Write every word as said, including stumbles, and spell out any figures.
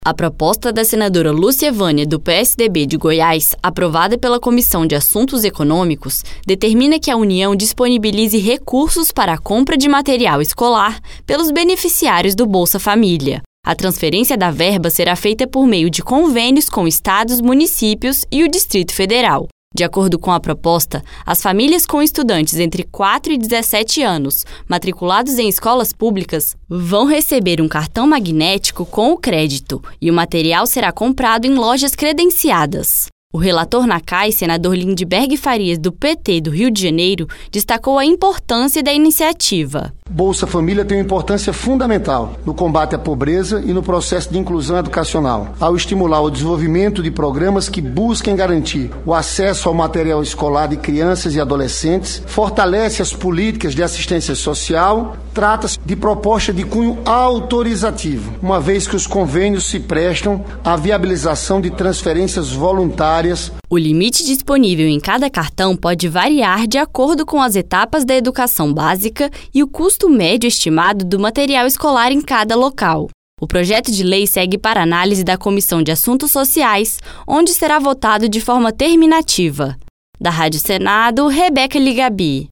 A proposta da senadora Lúcia Vânia, do P S D B de Goiás, aprovada pela Comissão de Assuntos Econômicos, determina que a União disponibilize recursos para a compra de material escolar pelos beneficiários do Bolsa Família. A transferência da verba será feita por meio de convênios com estados, municípios e o Distrito Federal. De acordo com a proposta, as famílias com estudantes entre quatro e dezessete anos, matriculados em escolas públicas, vão receber um cartão magnético com o crédito e o material será comprado em lojas credenciadas. O relator na C A I, senador Lindbergh Farias, do P T do Rio de Janeiro, destacou a importância da iniciativa. Bolsa Família tem uma importância fundamental no combate à pobreza e no processo de inclusão educacional, ao estimular o desenvolvimento de programas que busquem garantir o acesso ao material escolar de crianças e adolescentes, fortalece as políticas de assistência social, trata-se de proposta de cunho autorizativo, uma vez que os convênios se prestam à viabilização de transferências voluntárias. O limite disponível em cada cartão pode variar de acordo com as etapas da educação básica e o custo médio estimado do material escolar em cada local. O projeto de lei segue para análise da Comissão de Assuntos Sociais, onde será votado de forma terminativa. Da Rádio Senado, Rebeca Ligabi.